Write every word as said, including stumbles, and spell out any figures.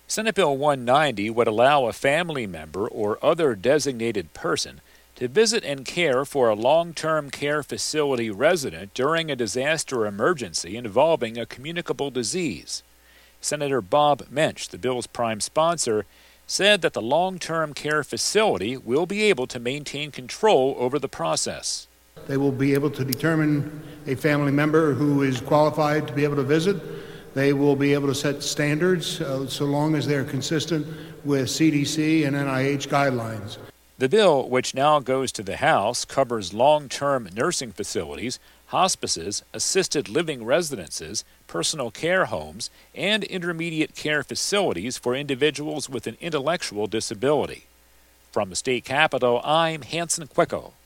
Senate Bill one ninety would allow a family member or other designated person to visit and care for a long-term care facility resident during a disaster emergency involving a communicable disease. Senator Bob Mensch, the bill's prime sponsor, said that the long-term care facility will be able to maintain control over the process. They will be able to determine a family member who is qualified to be able to visit. They will be able to set standards uh, so long as they're consistent with C D C and N I H guidelines. The bill, which now goes to the House, covers long-term nursing facilities, hospices, assisted living residences, personal care homes, and intermediate care facilities for individuals with an intellectual disability. From the state capitol, I'm Hanson Quicko.